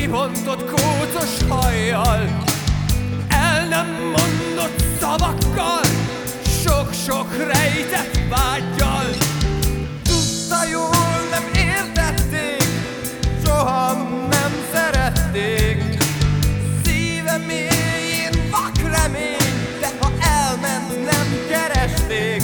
kibontott kócos hajjal, el nem mondott szavakkal, sok-sok rejtett vággyal. Tudta jól, nem értették, soha nem szerették. Szíve mélyén vak remény, de ha elment, nem keresték.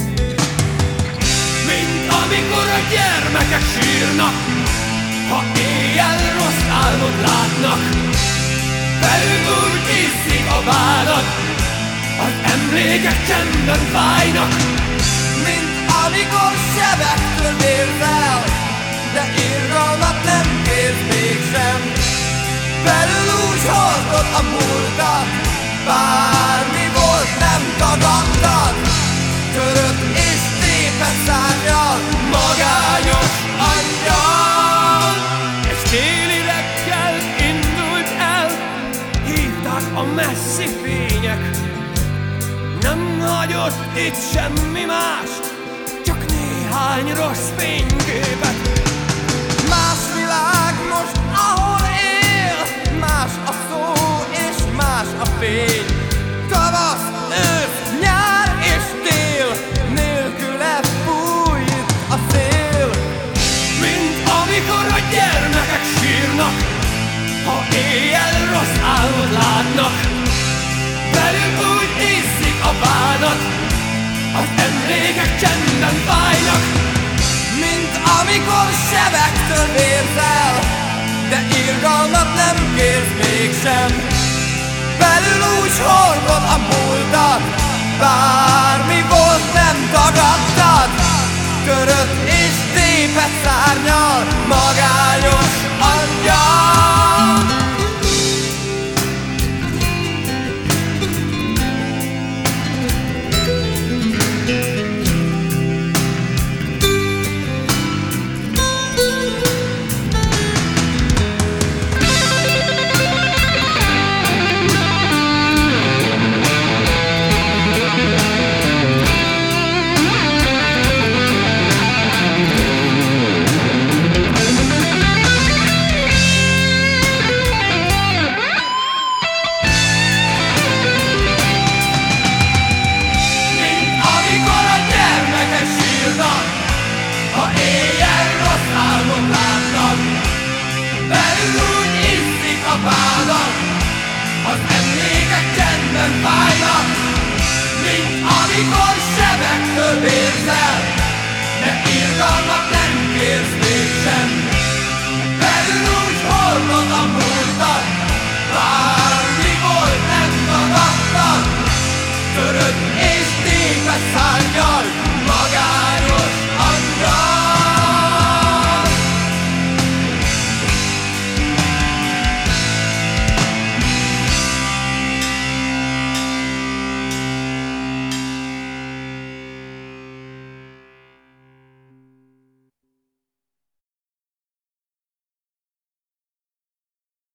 Mint amikor a gyermekek sírnak, ha éjjel rossz álmot látnak. Belül úgy iszik a vádat, az emlékek csendben fájnak. Mint amikor sebektől vérzel, de irgalmat nem kérsz mégsem. Belül úgy hordod a múltat, bármi volt, nem tagadtad. Törött és tépett szárnyal, magányos angyal. Egy téli reggel indult el, hívták a messzi fények. Nem hagyott itt semmi más, csak néhány rossz fényképet. Más világ most, ahol él, más a szó és más a fény. Tavasz, ősz, nyár és tél, nélküle fúj itt a szél. Mint amikor a gyermekek sírnak, ha éjjel rossz álmot látnak. Belül úgy iszik a vádat, az emlékek csendben fájnak. Mint amikor sebektől vérzel, de irgalmat nem kérsz mégsem. Belül úgy hordod a múltat, bármi volt, nem tagadtad. Törött és tépett szárnyal, magányos angyal.